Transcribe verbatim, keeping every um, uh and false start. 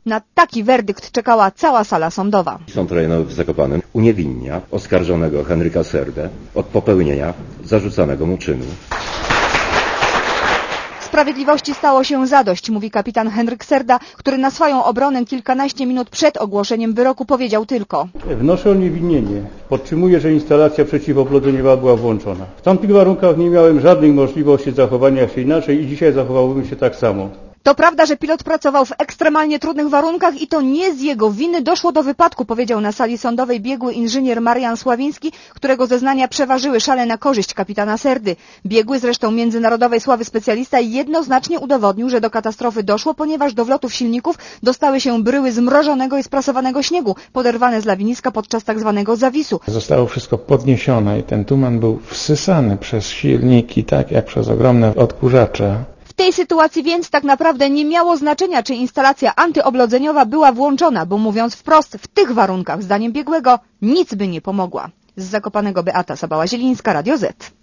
Na taki werdykt czekała cała sala sądowa. Sąd rejonowy w Zakopanem uniewinnia oskarżonego Henryka Serdę od popełnienia zarzucanego mu czynu. Sprawiedliwości stało się zadość, mówi kapitan Henryk Serda, który na swoją obronę kilkanaście minut przed ogłoszeniem wyroku powiedział tylko: Wnoszę o uniewinnienie. Podtrzymuję, że instalacja przeciwoplodzeniowa była włączona. W tamtych warunkach nie miałem żadnych możliwości zachowania się inaczej i dzisiaj zachowałbym się tak samo. To prawda, że pilot pracował w ekstremalnie trudnych warunkach i to nie z jego winy doszło do wypadku, powiedział na sali sądowej biegły inżynier Marian Sławiński, którego zeznania przeważyły szale na korzyść kapitana Serdy. Biegły, zresztą międzynarodowej sławy specjalista, jednoznacznie udowodnił, że do katastrofy doszło, ponieważ do wlotów silników dostały się bryły zmrożonego i sprasowanego śniegu, poderwane z lawiniska podczas tak zwanego zawisu. Zostało wszystko podniesione i ten tuman był wsysany przez silniki, tak jak przez ogromne odkurzacze. W tej sytuacji więc tak naprawdę nie miało znaczenia, czy instalacja antyoblodzeniowa była włączona, bo mówiąc wprost, w tych warunkach, zdaniem biegłego, nic by nie pomogła. Z Zakopanego Beata Sabała-Zielińska, Radio Z.